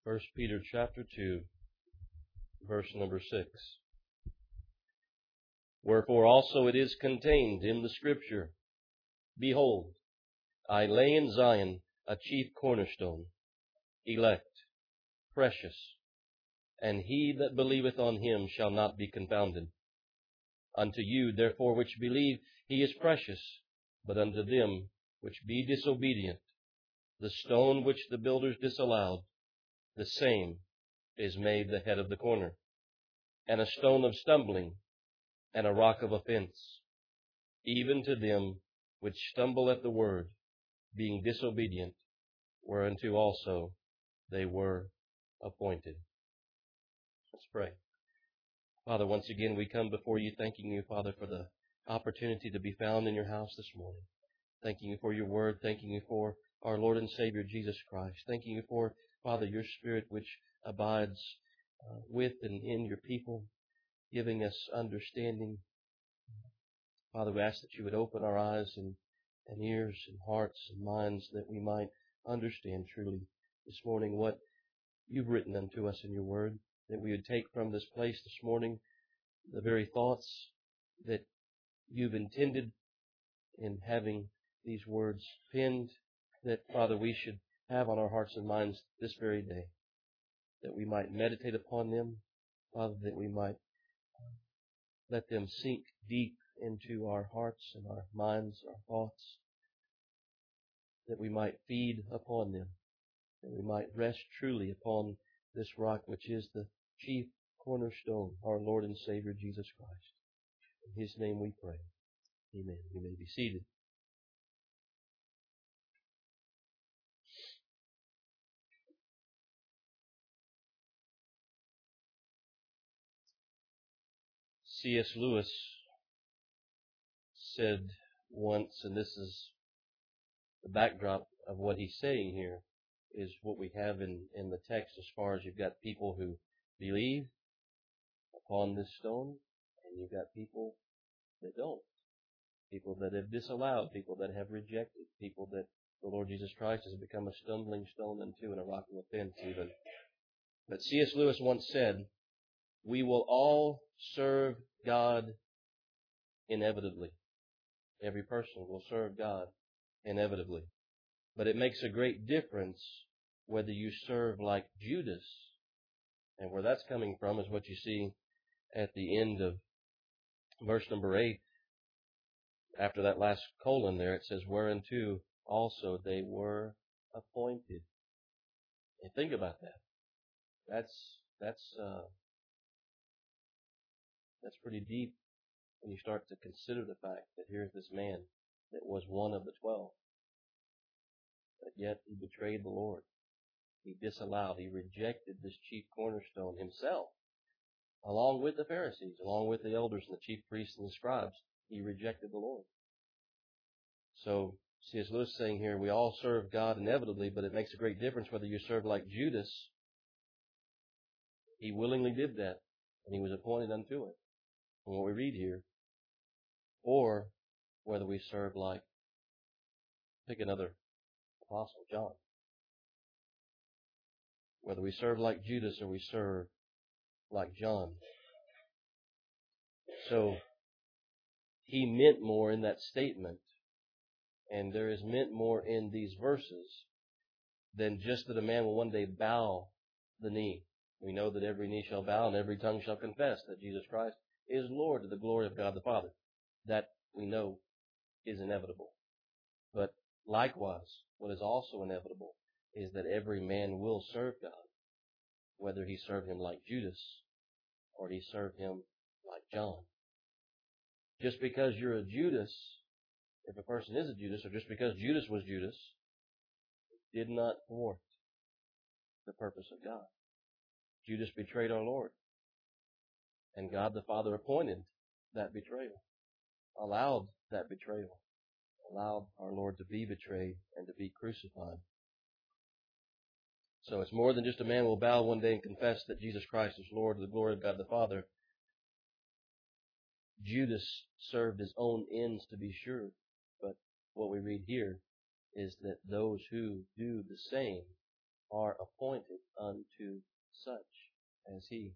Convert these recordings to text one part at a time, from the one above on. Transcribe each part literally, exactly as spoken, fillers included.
First Peter chapter two, verse number six. Wherefore also it is contained in the Scripture, Behold, I lay in Zion a chief cornerstone, elect, precious, and he that believeth on him shall not be confounded. Unto you, therefore, which believe, he is precious, but unto them which be disobedient, the stone which the builders disallowed, the same is made the head of the corner, and a stone of stumbling, and a rock of offense, even to them which stumble at the word, being disobedient, whereunto also they were appointed. Let's pray. Father, once again we come before you, thanking you, Father, for the opportunity to be found in your house this morning. Thanking you for your word, thanking you for our Lord and Savior Jesus Christ. Thanking you for, Father, your Spirit which abides uh, with and in your people, giving us understanding. Father, we ask that you would open our eyes and, and ears and hearts and minds that we might understand truly this morning what you've written unto us in your word, that we would take from this place this morning the very thoughts that you've intended in having these words penned, that, Father, we should have on our hearts and minds this very day, that we might meditate upon them, Father, that we might let them sink deep into our hearts and our minds, our thoughts, that we might feed upon them, that we might rest truly upon this rock which is the chief cornerstone, our Lord and Savior Jesus Christ. In His name we pray. Amen. You may be seated. C S Lewis said once, and this is the backdrop of what he's saying here, is what we have in, in the text as far as you've got people who believe upon this stone, and you've got people that don't. People that have disallowed, people that have rejected, people that the Lord Jesus Christ has become a stumbling stone unto and a rock of offense even. But C S Lewis once said, we will all serve God inevitably. Every person will serve God inevitably. But it makes a great difference whether you serve like Judas. And where that's coming from is what you see at the end of verse number eight. After that last colon there, it says, whereunto also they were appointed. And think about that. That's, that's, uh, that's pretty deep when you start to consider the fact that here's this man that was one of the twelve. But yet he betrayed the Lord. He disallowed, he rejected this chief cornerstone himself, along with the Pharisees, along with the elders and the chief priests and the scribes. He rejected the Lord. So C S Lewis is saying here, we all serve God inevitably, but it makes a great difference whether you serve like Judas. He willingly did that, and he was appointed unto it, from what we read here, or whether we serve like, pick another apostle, John. Whether we serve like Judas or we serve like John. So he meant more in that statement, and there is meant more in these verses than just that a man will one day bow the knee. We know that every knee shall bow and every tongue shall confess that Jesus Christ is Lord to the glory of God the Father. That we know is inevitable. But likewise, what is also inevitable is that every man will serve God, whether he served Him like Judas or he served Him like John. Just because you're a Judas, if a person is a Judas, or just because Judas was Judas, it did not thwart the purpose of God. Judas betrayed our Lord, and God the Father appointed that betrayal, allowed that betrayal, allowed our Lord to be betrayed and to be crucified. So it's more than just a man will bow one day and confess that Jesus Christ is Lord to the glory of God the Father. Judas served his own ends, to be sure, but what we read here is that those who do the same are appointed unto such as he.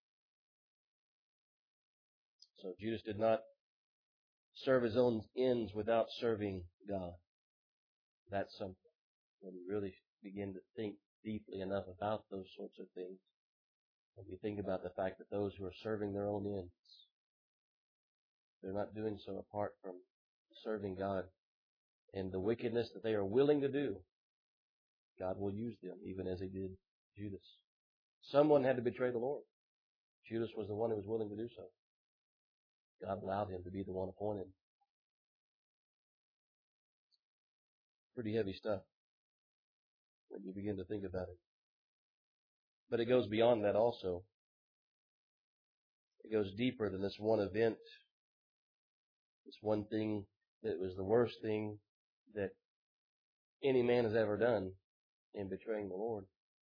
So Judas did not serve his own ends without serving God. That's something. When you really begin to think deeply enough about those sorts of things, when you think about the fact that those who are serving their own ends, they're not doing so apart from serving God. And the wickedness that they are willing to do, God will use them, even as He did Judas. Someone had to betray the Lord. Judas was the one who was willing to do so. God allowed him to be the one appointed. Pretty heavy stuff when you begin to think about it. But it goes beyond that also. It goes deeper than this one event, this one thing that was the worst thing that any man has ever done in betraying the Lord.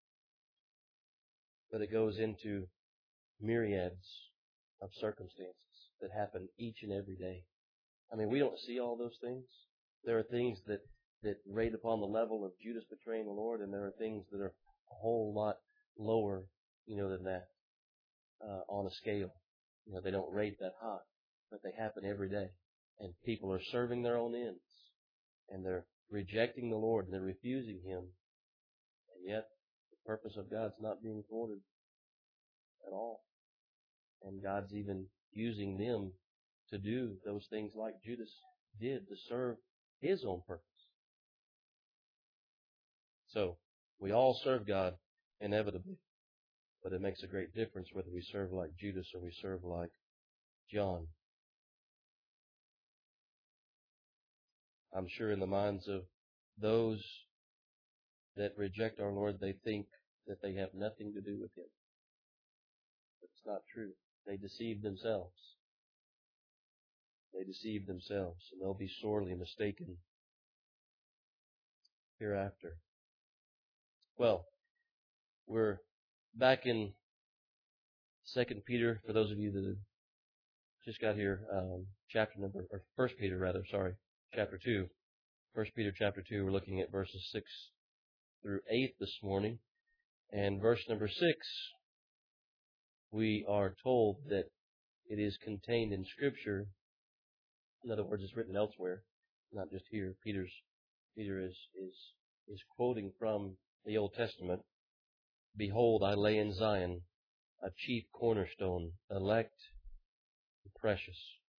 But it goes into myriads of circumstances that happen each and every day. I mean, we don't see all those things. There are things that, that rate upon the level of Judas betraying the Lord, and there are things that are a whole lot lower, you know, than that, uh, on a scale. You know, they don't rate that high, but they happen every day. And people are serving their own ends, and they're rejecting the Lord, and they're refusing Him. And yet, the purpose of God's not being thwarted at all. And God's even using them to do those things like Judas did to serve His own purpose. So, we all serve God inevitably, but it makes a great difference whether we serve like Judas or we serve like John. I'm sure in the minds of those that reject our Lord, they think that they have nothing to do with Him. But it's not true. They deceive themselves. They deceive themselves, and they'll be sorely mistaken hereafter. Well, we're back in Second Peter, for those of you that just got here, um, chapter number, or First Peter rather, sorry, chapter two. First Peter chapter two, we're looking at verses six through eight this morning. And verse number six, we are told that it is contained in Scripture. In other words, it's written elsewhere, not just here. Peter's Peter is is is quoting from the Old Testament. Behold, I lay in Zion a chief cornerstone, elect and precious.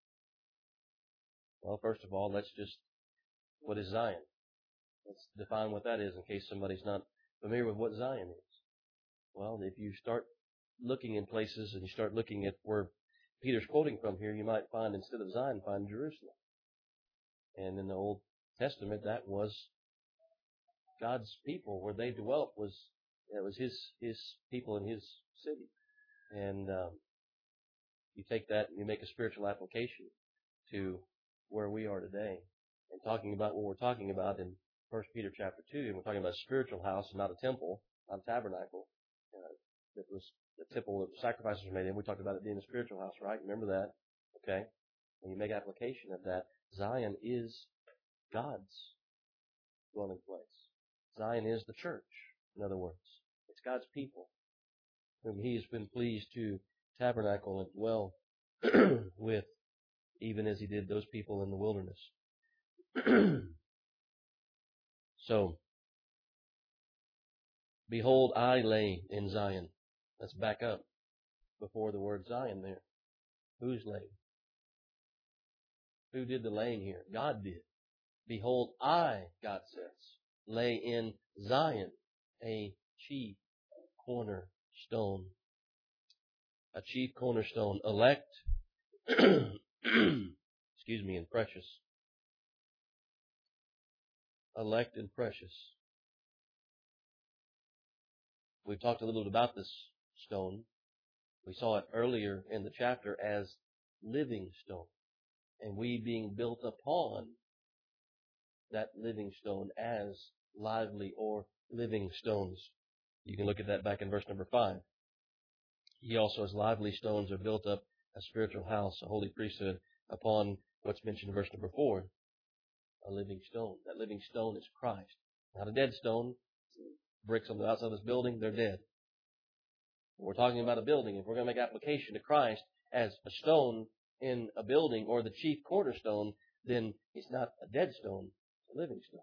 Well, first of all, let's just, what is Zion? Let's define what that is in case somebody's not familiar with what Zion is. Well, if you start looking in places and you start looking at where Peter's quoting from here, you might find, instead of Zion, find Jerusalem. And in the Old Testament, that was God's people. Where they dwelt was, that was His, His people in His city. And um, you take that and you make a spiritual application to where we are today. And talking about what we're talking about in First Peter chapter two, and we're talking about a spiritual house and not a temple, not a tabernacle. Uh, that was the temple that sacrifices were made in. We talked about it being a spiritual house, right? Remember that? Okay? And you make application of that. Zion is God's dwelling place. Zion is the church, in other words. It's God's people, whom He has been pleased to tabernacle and dwell with, even as He did those people in the wilderness. So, behold, I lay in Zion. Let's back up before the word Zion there. Who's laying? Who did the laying here? God did. Behold, I, God says, lay in Zion a chief cornerstone. A chief cornerstone, elect, excuse me, and precious. Elect and precious. We've talked a little bit about this stone. We saw it earlier in the chapter as living stone. And we being built upon that living stone as lively or living stones. You can look at that back in verse number five. Ye also as lively stones are built up a spiritual house, a holy priesthood, upon what's mentioned in verse number four, a living stone. That living stone is Christ. Not a dead stone. bricks on the outside of this building, they're dead. We're talking about a building. If we're going to make application to Christ as a stone in a building or the chief cornerstone, then it's not a dead stone, it's a living stone.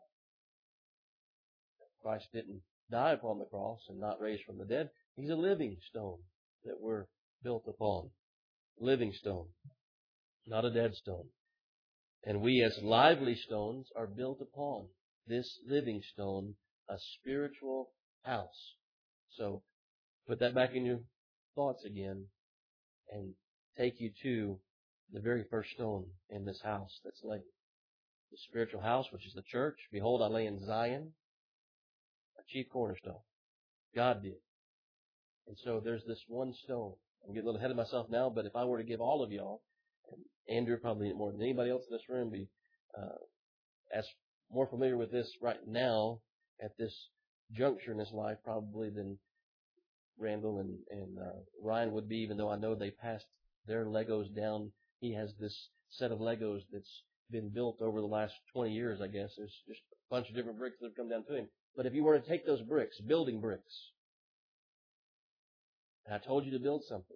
Christ didn't die upon the cross and not raised from the dead. He's a living stone that we're built upon. Living stone, not a dead stone. And we as lively stones are built upon this living stone, a spiritual house. So put that back in your thoughts again and take you to the very first stone in this house that's laid. The spiritual house, which is the church. Behold, I lay in Zion a chief cornerstone. God did. And so there's this one stone. I'm getting a little ahead of myself now, but if I were to give all of y'all, and Andrew probably more than anybody else in this room, be uh, as more familiar with this right now at this juncture in his life probably than Randall and, and uh, Ryan would be, even though I know they passed their Legos down. He has this set of Legos that's been built over the last twenty years, I guess. There's just a bunch of different bricks that have come down to him. But if you were to take those bricks, building bricks, and I told you to build something,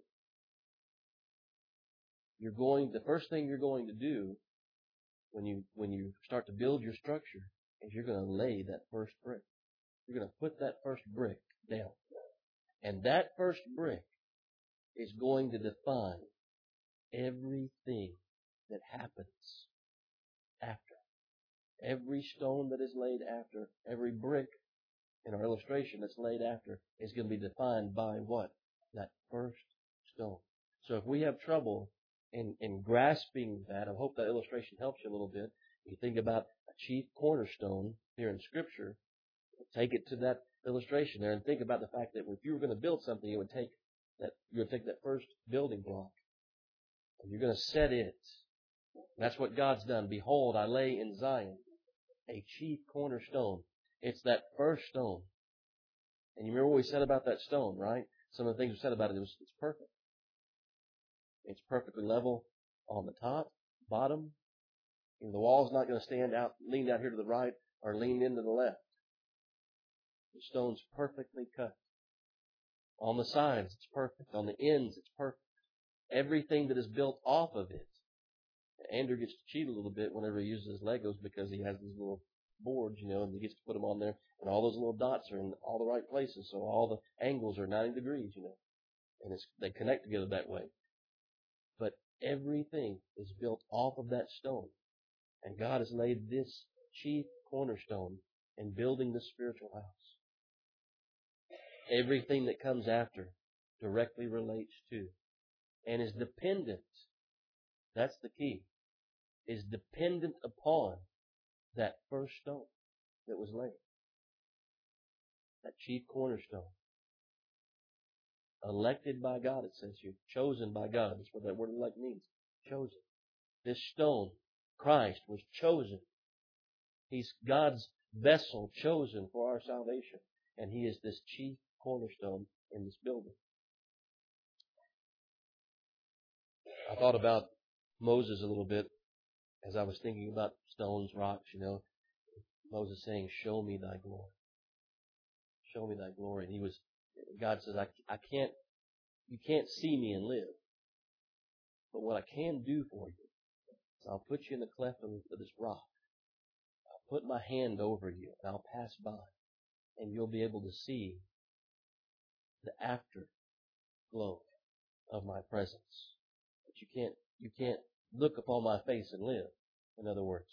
you're going, the first thing you're going to do when you, when you start to build your structure is you're going to lay that first brick. You're going to put that first brick down. And that first brick is going to define everything that happens after. Every stone that is laid after, every brick in our illustration that's laid after is going to be defined by what? That first stone. So if we have trouble in, in grasping that, I hope that illustration helps you a little bit. You think about a chief cornerstone here in Scripture, take it to that illustration there and think about the fact that if you were going to build something, you would take that, you would take that first building block and you're going to set it. That's what God's done. Behold, I lay in Zion a chief cornerstone. It's that first stone. And you remember what we said about that stone, right? Some of the things we said about it, it was, it's perfect. It's perfectly level on the top, bottom. You know, the wall's not going to stand out, lean out here to the right or lean into the left. The stone's perfectly cut. On the sides, it's perfect. On the ends, it's perfect. Everything that is built off of it. Andrew gets to cheat a little bit whenever he uses his Legos because he has these little boards, you know, and he gets to put them on there, and all those little dots are in all the right places, so all the angles are ninety degrees, you know, and it's, they connect together that way. But everything is built off of that stone, and God has laid this chief cornerstone in building this spiritual house. Everything that comes after directly relates to and is dependent, that's the key, is dependent upon that first stone that was laid. That chief cornerstone. Elected by God, it says here. Chosen by God. That's what that word elect means. Chosen. This stone, Christ, was chosen. He's God's vessel chosen for our salvation. And He is this chief cornerstone in this building. I thought about Moses a little bit as I was thinking about stones, rocks, you know. Moses saying, show me thy glory. Show me thy glory. And he was, God says, I, I can't, you can't see me and live. But what I can do for you is I'll put you in the cleft of, of this rock. I'll put my hand over you and I'll pass by. And you'll be able to see the afterglow of my presence. But you can't, you can't look upon my face and live, in other words.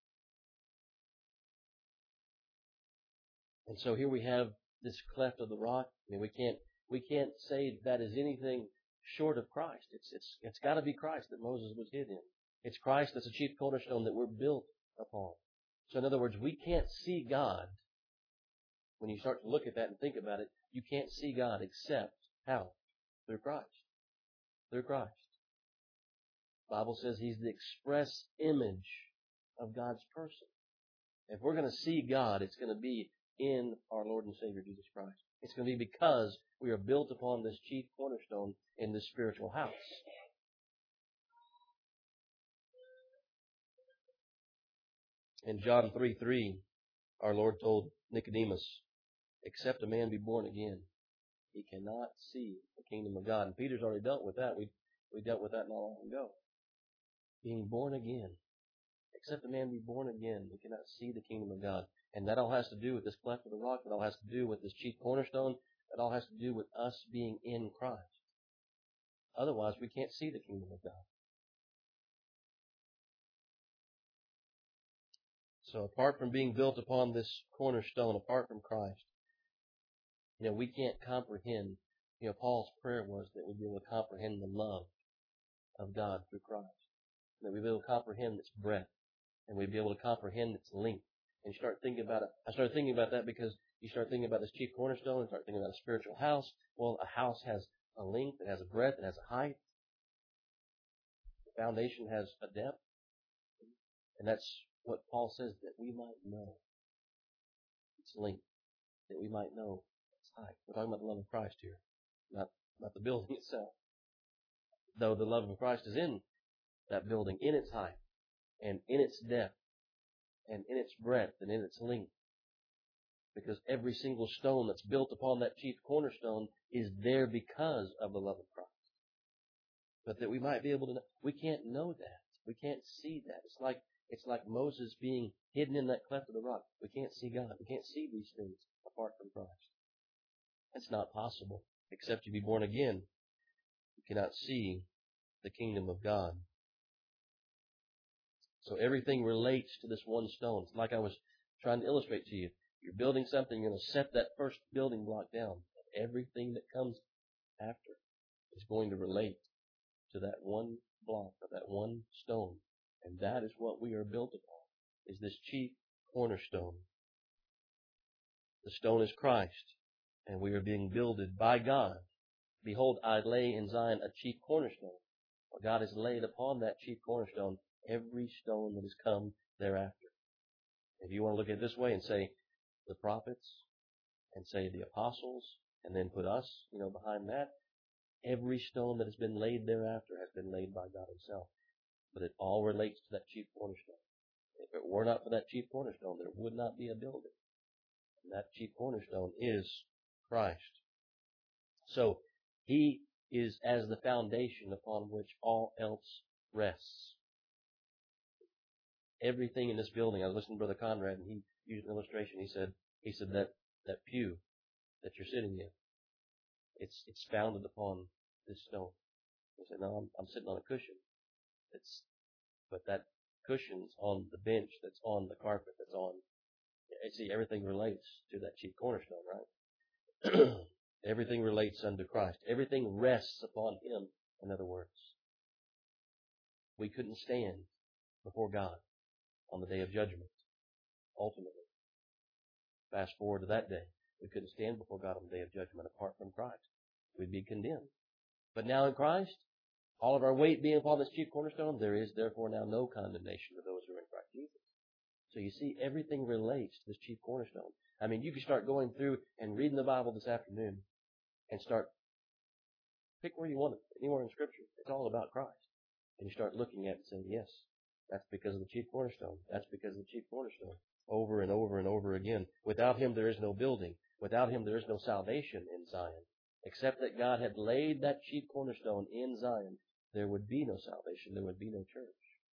And so here we have this cleft of the rock. I mean, we can't, we can't say that is anything short of Christ. It's, it's, it's gotta be Christ that Moses was hid in. It's Christ that's the chief cornerstone that we're built upon. So in other words, we can't see God. When you start to look at that and think about it, you can't see God except how? Through Christ. Through Christ. The Bible says He's the express image of God's person. If we're going to see God, it's going to be in our Lord and Savior Jesus Christ. It's going to be because we are built upon this chief cornerstone in this spiritual house. In John three three, our Lord told Nicodemus, except a man be born again, he cannot see the kingdom of God. And Peter's already dealt with that. We we dealt with that not long ago. Being born again. Except a man be born again, he cannot see the kingdom of God. And that all has to do with this cleft of the rock. That all has to do with this chief cornerstone. That all has to do with us being in Christ. Otherwise, we can't see the kingdom of God. So apart from being built upon this cornerstone, apart from Christ, you know, we can't comprehend. You know, Paul's prayer was that we'd be able to comprehend the love of God through Christ. That we'd be able to comprehend its breadth. And we'd be able to comprehend its length. And you start thinking about it. I started thinking about that because you start thinking about this chief cornerstone and start thinking about a spiritual house. Well, a house has a length, it has a breadth, it has a height. The foundation has a depth. And that's what Paul says, that we might know its length, that we might know its height. We're talking about the love of Christ here, not, not the building itself. Though the love of Christ is in that building, in its height, and in its depth, and in its breadth, and in its length. Because every single stone that's built upon that chief cornerstone is there because of the love of Christ. But that we might be able to know, we can't know that. We can't see that. It's like, it's like Moses being hidden in that cleft of the rock. We can't see God. We can't see these things apart from Christ. It's not possible. Except you be born again, you cannot see the kingdom of God. So everything relates to this one stone. It's like I was trying to illustrate to you. You're building something, you're going to set that first building block down. Everything that comes after is going to relate to that one block, or that one stone. And that is what we are built upon, is this chief cornerstone. The stone is Christ, and we are being builded by God. Behold, I lay in Zion a chief cornerstone. For God has laid upon that chief cornerstone every stone that has come thereafter. If you want to look at it this way and say the prophets, and say the apostles, and then put us, you know, behind that, every stone that has been laid thereafter has been laid by God Himself. But it all relates to that chief cornerstone. If it were not for that chief cornerstone, there would not be a building. And that chief cornerstone is Christ. So, He is as the foundation upon which all else rests. Everything in this building, I was listening to Brother Conrad, and he used an illustration. He said, he said that, that pew that you're sitting in, it's, it's founded upon this stone. He said, no, I'm, I'm sitting on a cushion. It's, but that cushion's on the bench that's on the carpet that's on. See, everything relates to that chief cornerstone, right? Everything relates unto Christ. Everything rests upon Him, in other words. We couldn't stand before God on the day of judgment, ultimately. Fast forward to that day. We couldn't stand before God on the day of judgment apart from Christ. We'd be condemned. But now in Christ, all of our weight being upon this chief cornerstone, there is therefore now no condemnation to those who are in Christ Jesus. So you see, everything relates to this chief cornerstone. I mean, you can start going through and reading the Bible this afternoon and start, pick where you want it, anywhere in Scripture. It's all about Christ. And you start looking at it and saying, yes, that's because of the chief cornerstone. That's because of the chief cornerstone. Over and over and over again. Without Him, there is no building. Without Him, there is no salvation in Zion. Except that God had laid that chief cornerstone in Zion, there would be no salvation. There would be no church.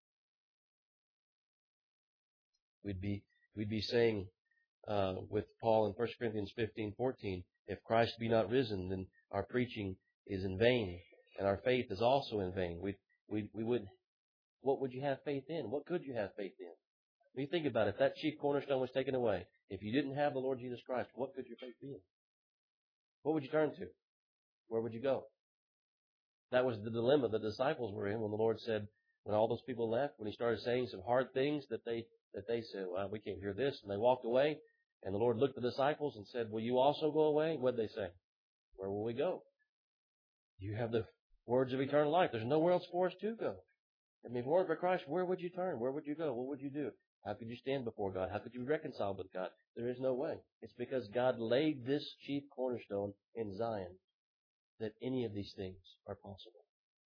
We'd be, we'd be saying, uh, with Paul in First Corinthians fifteen fourteen, if Christ be not risen, then our preaching is in vain, and our faith is also in vain. We, we, we would, what would you have faith in? What could you have faith in? When you think about it, if that chief cornerstone was taken away, if you didn't have the Lord Jesus Christ, what could your faith be in? What would you turn to? Where would you go? That was the dilemma the disciples were in when the Lord said, when all those people left, when He started saying some hard things that they, that they said, well, we can't hear this. And they walked away. And the Lord looked at the disciples and said, will you also go away? What did they say? Where will we go? You have the words of eternal life. There's nowhere else for us to go. I mean, if it weren't for Christ, where would you turn? Where would you go? What would you do? How could you stand before God? How could you be reconciled with God? There is no way. It's because God laid this chief cornerstone in Zion that any of these things are possible.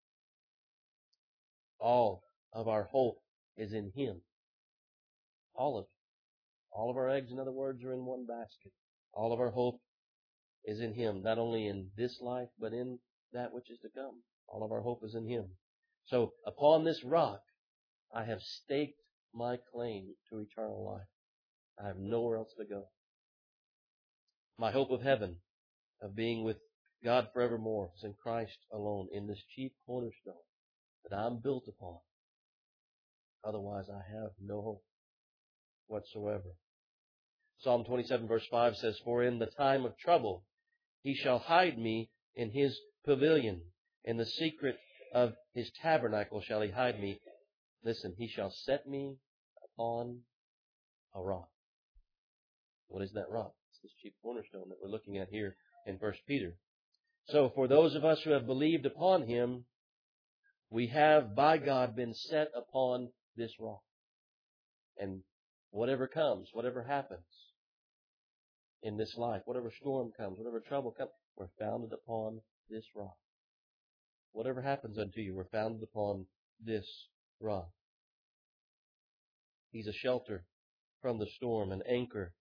All of our hope is in Him. All of it. All of our eggs, in other words, are in one basket. All of our hope is in Him, not only in this life, but in that which is to come. All of our hope is in Him. So, upon this rock, I have staked my claim to eternal life. I have nowhere else to go. My hope of heaven, of being with God forevermore, is in Christ alone, in this chief cornerstone that I'm built upon. Otherwise, I have no hope whatsoever. Psalm twenty-seven verse five says, For in the time of trouble He shall hide me in His pavilion. In the secret of His tabernacle shall He hide me. Listen, He shall set me upon a rock. What is that rock? It's this chief cornerstone that we're looking at here in First Peter. So for those of us who have believed upon Him, we have by God been set upon this rock. And whatever comes, whatever happens in this life, whatever storm comes, whatever trouble comes, we're founded upon this rock. Whatever happens unto you, we're founded upon this rock. He's a shelter from the storm, an anchor,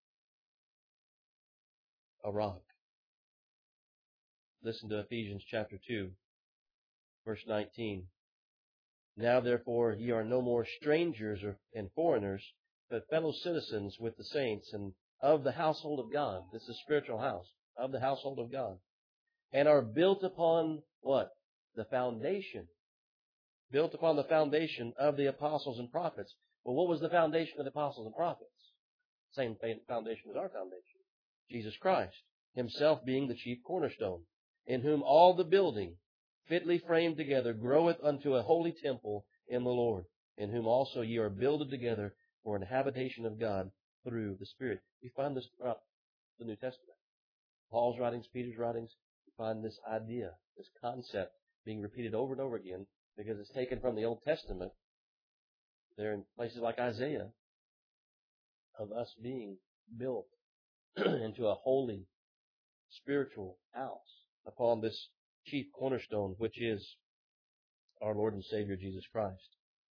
a rock. Listen to Ephesians chapter two, verse nineteen. Now therefore ye are no more strangers and foreigners, but fellow citizens with the saints and of the household of God. This is a spiritual house, of the household of God. And are built upon what? The foundation. Built upon the foundation of the apostles and prophets. Well, what was the foundation of the apostles and prophets? Same foundation as our foundation. Jesus Christ, Himself being the chief cornerstone, in whom all the building, fitly framed together, groweth unto a holy temple in the Lord, in whom also ye are builded together for an habitation of God through the Spirit. We find this throughout the New Testament. Paul's writings, Peter's writings, we find this idea, this concept being repeated over and over again because it's taken from the Old Testament. There in places like Isaiah, of us being built into a holy, spiritual house upon this chief cornerstone, which is our Lord and Savior Jesus Christ.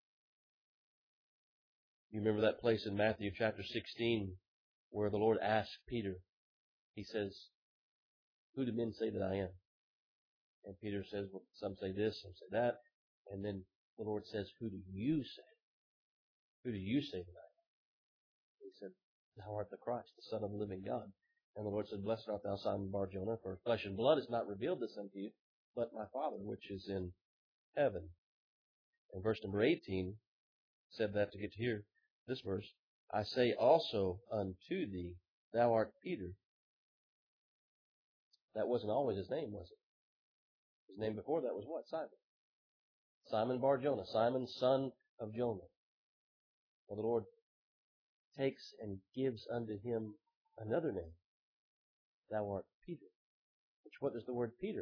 You remember that place in Matthew chapter sixteen where the Lord asked Peter, He says, Who do men say that I am? And Peter says, well, some say this, some say that. And then the Lord says, Who do you say? Who do you say that I am? He said, Thou art the Christ, the Son of the living God. And the Lord said, Blessed art thou, Simon Bar-Jonah, for flesh and blood has not revealed this unto you, but my Father which is in heaven. And verse number eighteen said that to get to here, this verse, I say also unto thee, Thou art Peter. That wasn't always his name, was it? His name before that was what? Simon. Simon Bar-Jonah, Simon, son of Jonah. Well, the Lord takes and gives unto him another name. Thou art Peter. Which, what does the word Peter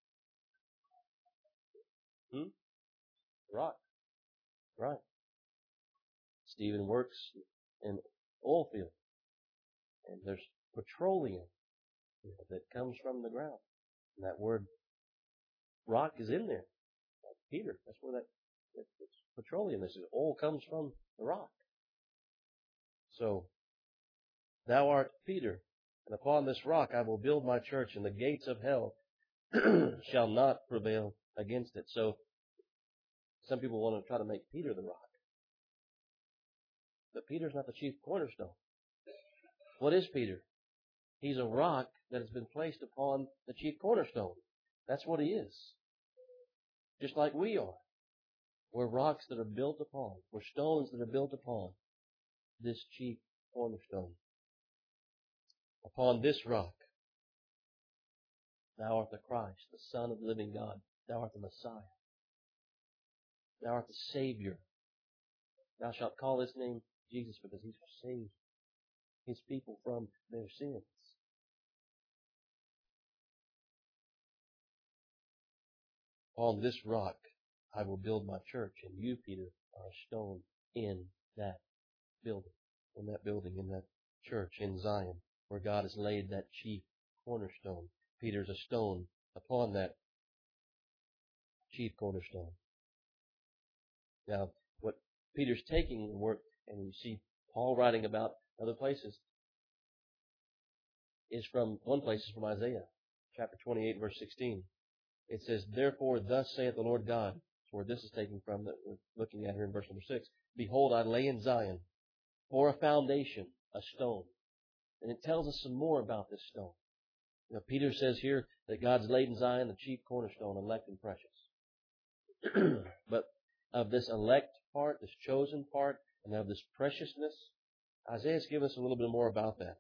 mean? Hmm? Rock. Right. Stephen works in oil field. And there's petroleum that comes from the ground. And that word rock is in there. Like Peter. That's where that, it's petroleum. This is oil comes from the rock. So, thou art Peter, and upon this rock I will build my church, and the gates of hell shall not prevail against it. So, some people want to try to make Peter the rock. But Peter's not the chief cornerstone. What is Peter? He's a rock that has been placed upon the chief cornerstone. That's what he is. Just like we are. We're rocks that are built upon. We're stones that are built upon this chief cornerstone. Upon this rock, Thou art the Christ, the Son of the living God. Thou art the Messiah. Thou art the Savior. Thou shalt call His name Jesus, because He's saved His people from their sins. On this rock I will build my church, and you, Peter, are a stone in that building, in that building, in that church in Zion, where God has laid that chief cornerstone. Peter's a stone upon that chief cornerstone. Now, what Peter's taking in work, and you see Paul writing about other places, is from, one place is from Isaiah, chapter twenty-eight, verse sixteen. It says, "Therefore thus saith the Lord God," that's where this is taken from that we're looking at here in verse number six. "Behold, I lay in Zion for a foundation, a stone." And it tells us some more about this stone. You know, Peter says here that God's laid in Zion the chief cornerstone, elect and precious. But of this elect part, this chosen part, and of this preciousness, Isaiah's given us a little bit more about that.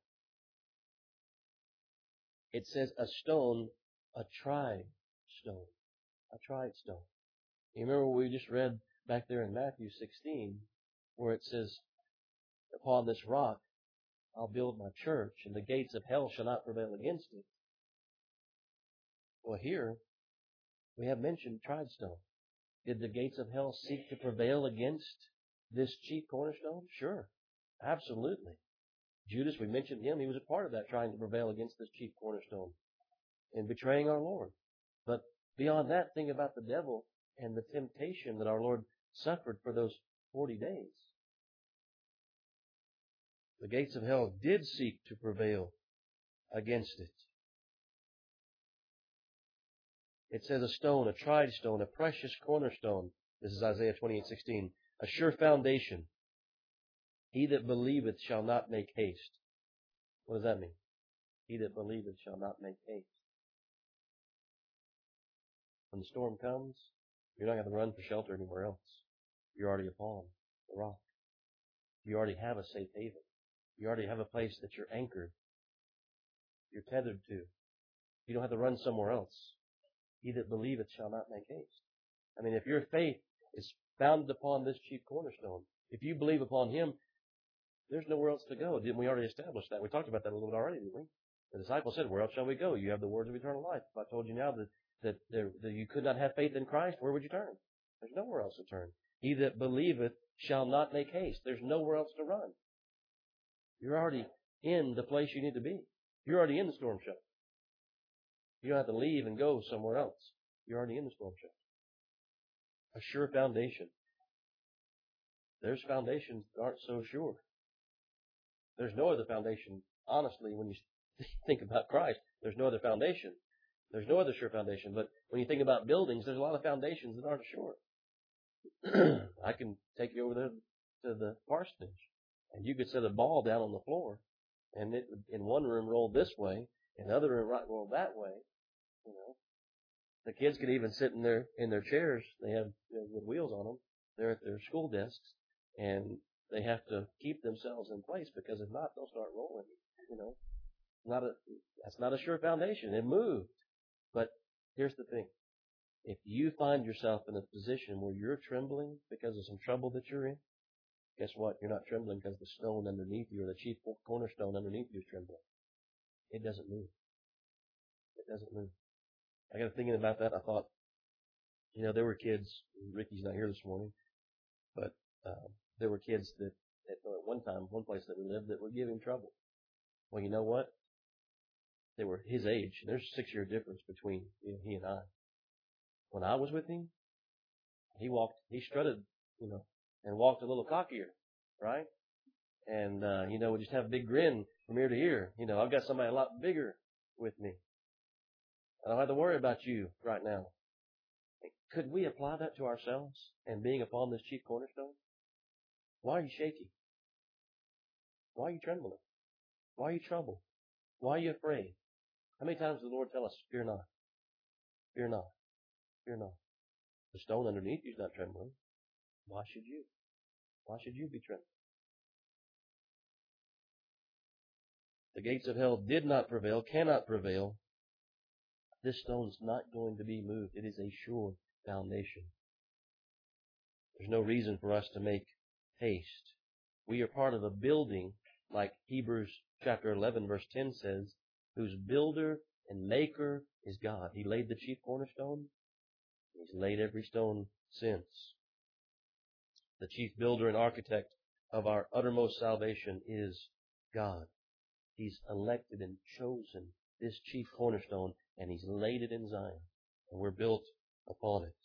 It says a stone, a tried stone. A tried stone. You remember what we just read back there in Matthew sixteen, where it says, "Upon this rock I'll build my church, and the gates of hell shall not prevail against it." Well, here we have mentioned tried stone. Did the gates of hell seek to prevail against this chief cornerstone? Sure. Absolutely. Judas, we mentioned him. He was a part of that, trying to prevail against this chief cornerstone and betraying our Lord. But beyond that, think about the devil and the temptation that our Lord suffered for those forty days. The gates of hell did seek to prevail against it. It says a stone, a tried stone, a precious cornerstone. This is Isaiah twenty-eight sixteen. A sure foundation. He that believeth shall not make haste. What does that mean? He that believeth shall not make haste. When the storm comes, you're not going to run for shelter anywhere else. You're already upon the rock. You already have a safe haven. You already have a place that you're anchored. You're tethered to. You don't have to run somewhere else. He that believeth shall not make haste. I mean, if your faith is founded upon this chief cornerstone, if you believe upon Him, there's nowhere else to go. Didn't we already establish that? We talked about that a little bit already, didn't we? The disciples said, "Where else shall we go? You have the words of eternal life." If I told you now that, that, there, that you could not have faith in Christ, where would you turn? There's nowhere else to turn. He that believeth shall not make haste. There's nowhere else to run. You're already in the place you need to be. You're already in the storm shelter. You don't have to leave and go somewhere else. You're already in the storm shelter. A sure foundation. There's foundations that aren't so sure. There's no other foundation. Honestly, when you think about Christ, there's no other foundation. There's no other sure foundation. But when you think about buildings, there's a lot of foundations that aren't sure. I can take you over there to the parsonage, and you could set a ball down on the floor, and it in one room roll this way, in the other room right roll that way. You know, the kids could even sit in their in their chairs. They have, you know, with wheels on them. They're at their school desks, and they have to keep themselves in place, because if not, they'll start rolling. You know, not a that's not a sure foundation. It moved. But here's the thing: if you find yourself in a position where you're trembling because of some trouble that you're in, guess what? You're not trembling because the stone underneath you, or the chief cornerstone underneath you, is trembling. It doesn't move. It doesn't move. I got thinking about that. I thought, you know, there were kids. Ricky's not here this morning, but uh, there were kids that at one time, one place that we lived, that would give him trouble. Well, you know what? They were his age. There's a six-year difference between, you know, he and I. When I was with him, he walked, he strutted, you know, and walked a little cockier, right? And, uh, you know, we just have a big grin from ear to ear. You know, I've got somebody a lot bigger with me. I don't have to worry about you right now. Could we apply that to ourselves and being upon this chief cornerstone? Why are you shaky? Why are you trembling? Why are you troubled? Why are you afraid? How many times does the Lord tell us, fear not, fear not, fear not? The stone underneath you is not trembling. Why should you? Why should you be trembling? The gates of hell did not prevail, cannot prevail. This stone is not going to be moved. It is a sure foundation. There's no reason for us to make haste. We are part of a building, like Hebrews chapter eleven verse ten says, whose builder and maker is God. He laid the chief cornerstone. He's laid every stone since. The chief builder and architect of our uttermost salvation is God. He's elected and chosen this chief cornerstone, and He's laid it in Zion, and we're built upon it.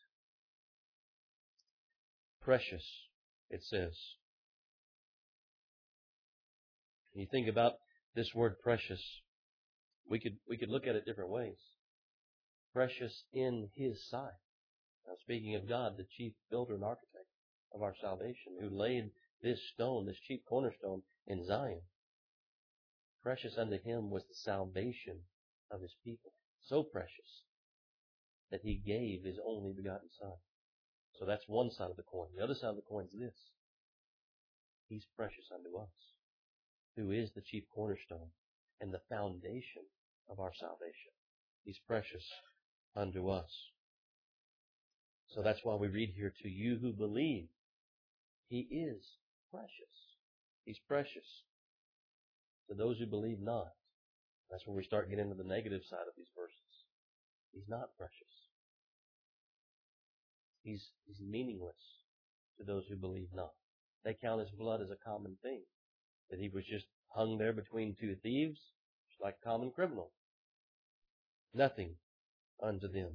Precious, it says. When you think about this word precious, We could we could look at it different ways. Precious in His sight. Now, speaking of God, the chief builder and architect of our salvation, who laid this stone, this chief cornerstone in Zion. Precious unto Him was the salvation of His people. So precious that He gave His only begotten Son. So that's one side of the coin. The other side of the coin is this. He's precious unto us, who is the chief cornerstone and the foundation of our salvation. He's precious unto us. So that's why we read here, to you who believe, He is precious. He's precious. To those who believe not. That's where we start getting into the negative side of these verses. He's not precious. He's, he's meaningless to those who believe not. They count His blood as a common thing. That He was just hung there between two thieves, just like a common criminal. Nothing unto them.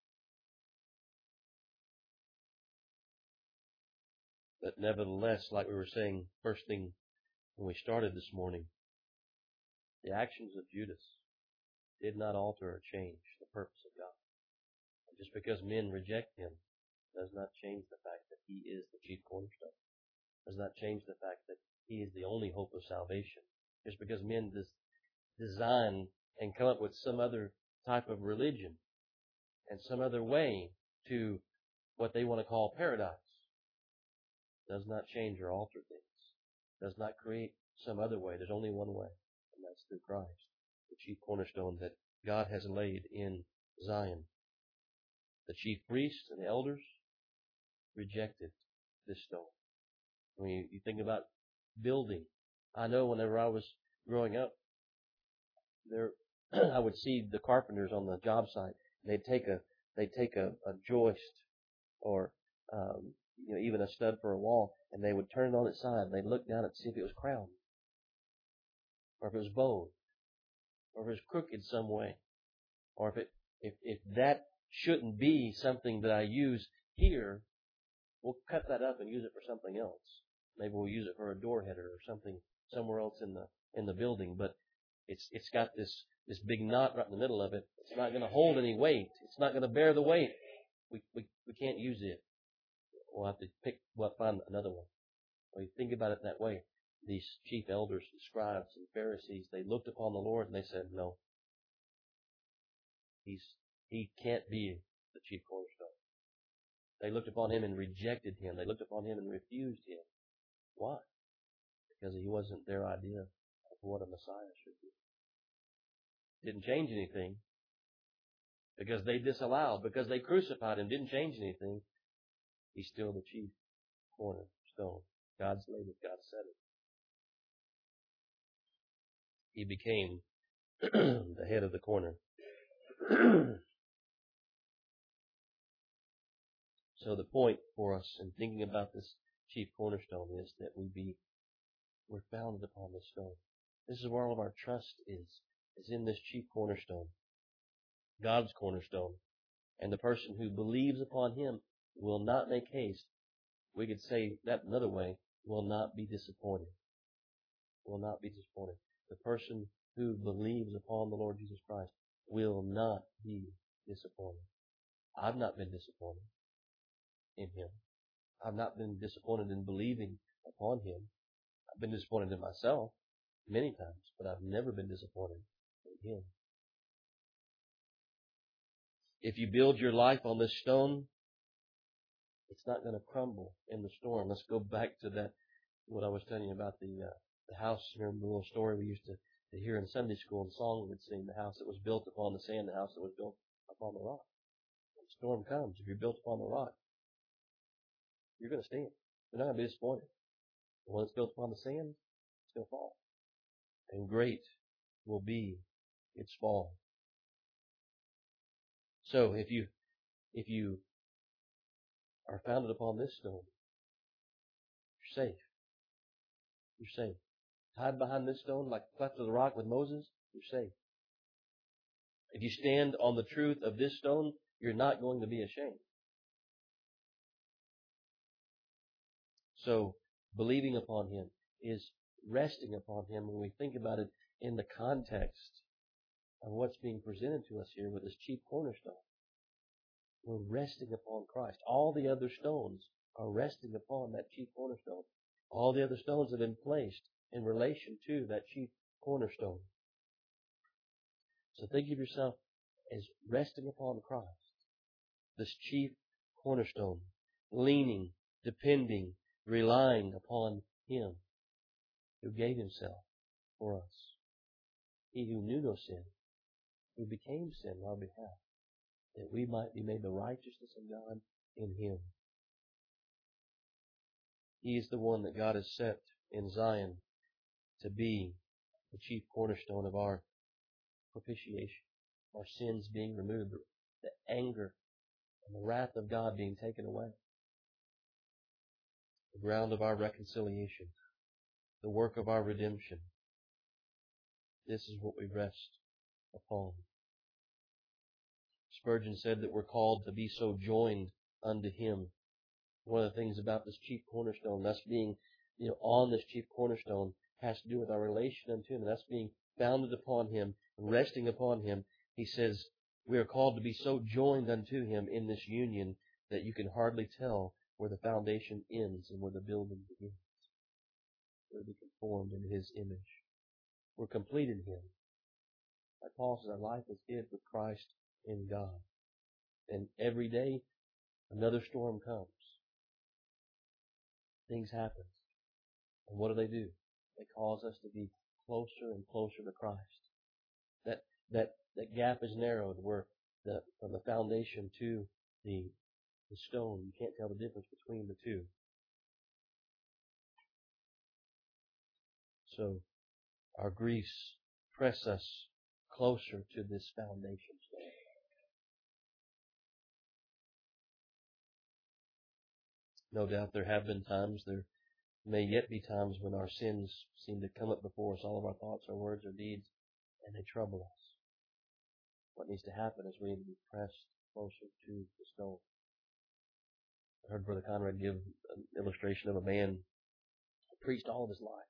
But nevertheless, like we were saying first thing when we started this morning, the actions of Judas did not alter or change the purpose of God. And just because men reject Him does not change the fact that He is the chief cornerstone. Does not change the fact that He is the only hope of salvation. Just because men des- design and come up with some other type of religion and some other way to what they want to call paradise does not change or alter things. Does not create some other way. There's only one way, and that's through Christ, the chief cornerstone that God has laid in Zion. The chief priests and the elders rejected this stone. When you, you think about building, I know whenever I was growing up, there I would see the carpenters on the job site. They'd take a they'd take a, a joist or um, you know even a stud for a wall, and they would turn it on its side. And they'd look down and see if it was crowned, or if it was bowed, or if it was crooked some way, or if it if if that shouldn't be something that I use here, we'll cut that up and use it for something else. Maybe we'll use it for a door header or something somewhere else in the in the building. But it's it's got this this big knot right in the middle of it. It's not going to hold any weight. It's not going to bear the weight. We we we can't use it. We'll have to pick well find another one. When you think about it that way, these chief elders and scribes and Pharisees, they looked upon the Lord and they said, no, he's he can't be the chief cornerstone. They looked upon Him and rejected Him. They looked upon Him and refused Him. Why? Because He wasn't their idea of what a Messiah should be. Didn't change anything. Because they disallowed, because they crucified Him, didn't change anything. He's still the chief cornerstone. God's laid it, God said it. He became the head of the corner. So the point for us in thinking about this chief cornerstone is that we be, we're founded upon this stone. This is where all of our trust is, is in this chief cornerstone, God's cornerstone. And the person who believes upon Him will not make haste. We could say that another way, will not be disappointed. Will not be disappointed. The person who believes upon the Lord Jesus Christ will not be disappointed. I've not been disappointed in Him. I've not been disappointed in believing upon Him. I've been disappointed in myself many times, but I've never been disappointed in Him. If you build your life on this stone, it's not going to crumble in the storm. Let's go back to that, what I was telling you about the uh, the house. Remember the little story we used to, to hear in Sunday school, and song we would sing, the house that was built upon the sand, the house that was built upon the rock. When the storm comes, if you're built upon the rock, you're going to stand. You're not going to be disappointed. When it's built upon the sand, it's going to fall. And great will be its fall. So if you if you are founded upon this stone, you're safe. You're safe. Tied behind this stone like the cleft of the rock with Moses, you're safe. If you stand on the truth of this stone, you're not going to be ashamed. So believing upon Him is resting upon Him when we think about it in the context of what's being presented to us here with this chief cornerstone. We're resting upon Christ. All the other stones are resting upon that chief cornerstone. All the other stones have been placed in relation to that chief cornerstone. So think of yourself as resting upon Christ, this chief cornerstone, leaning, depending, relying upon Him who gave Himself for us. He who knew no sin, who became sin on our behalf, that we might be made the righteousness of God in Him. He is the one that God has set in Zion to be the chief cornerstone of our propitiation, our sins being removed, the anger and the wrath of God being taken away, the ground of our reconciliation, the work of our redemption. This is what we rest upon. Spurgeon said that we're called to be so joined unto Him. One of the things about this chief cornerstone, us being, you know, on this chief cornerstone, has to do with our relation unto Him, and us being founded upon Him, resting upon Him. He says we are called to be so joined unto Him in this union that you can hardly tell where the foundation ends and where the building begins. We're to be conformed in His image. We're complete in Him. Like Paul says, our life is hid with Christ in God. And every day, another storm comes. Things happen. And what do they do? They cause us to be closer and closer to Christ. That that that gap is narrowed where the from the foundation to the the stone, you can't tell the difference between the two. So our griefs press us closer to this foundation stone. No doubt there have been times, there may yet be times when our sins seem to come up before us, all of our thoughts, our words, our deeds, and they trouble us. What needs to happen is we need to be pressed closer to the stone. I heard Brother Conrad give an illustration of a man who preached all of his life.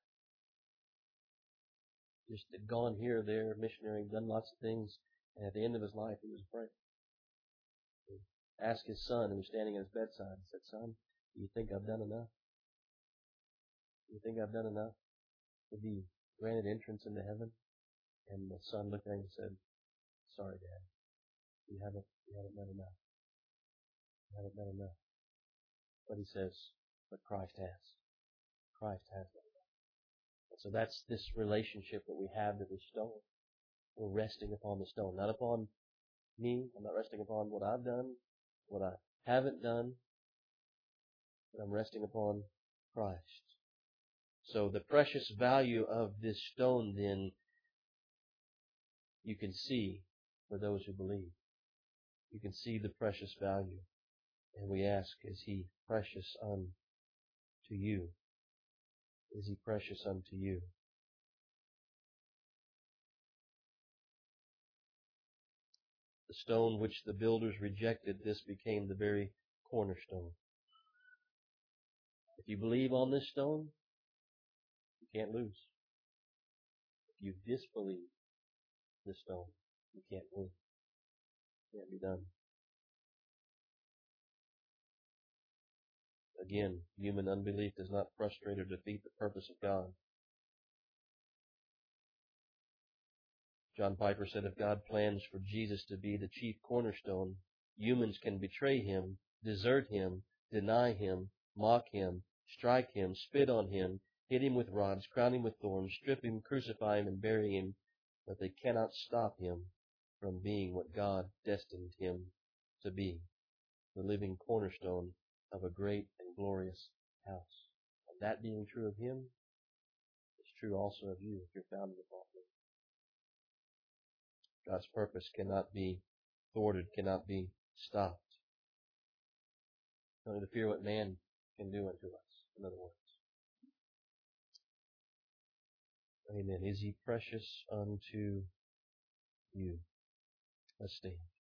Just had gone here, there, missionary, done lots of things, and at the end of his life he was afraid. He asked his son, who was standing at his bedside, and said, "Son, do you think I've done enough? Do you think I've done enough to be granted entrance into heaven?" And the son looked at him and said, "Sorry, Dad, you haven't, you haven't done enough. You haven't done enough." But he says, "But Christ has. Christ has done enough." And so that's this relationship that we have to the stone. We're resting upon the stone, not upon me. I'm not resting upon what I've done, what I haven't done, but I'm resting upon Christ. So the precious value of this stone, then, you can see for those who believe. You can see the precious value. And we ask, is He precious unto you? Is He precious unto you? The stone which the builders rejected, this became the very cornerstone. If you believe on this stone, you can't lose. If you disbelieve this stone, you can't win. It can't be done. Again, human unbelief does not frustrate or defeat the purpose of God. John Piper said, if God plans for Jesus to be the chief cornerstone, humans can betray Him, desert Him, deny Him, mock Him, strike Him, spit on Him, hit Him with rods, crown Him with thorns, strip Him, crucify Him, and bury Him, but they cannot stop Him from being what God destined Him to be, the living cornerstone of a great and glorious house. And that being true of Him, it's true also of you if you're founded upon Him. God's purpose cannot be thwarted, cannot be stopped. Don't need to fear what man can do unto us, in other words. Amen. Is He precious unto you? Let's stand.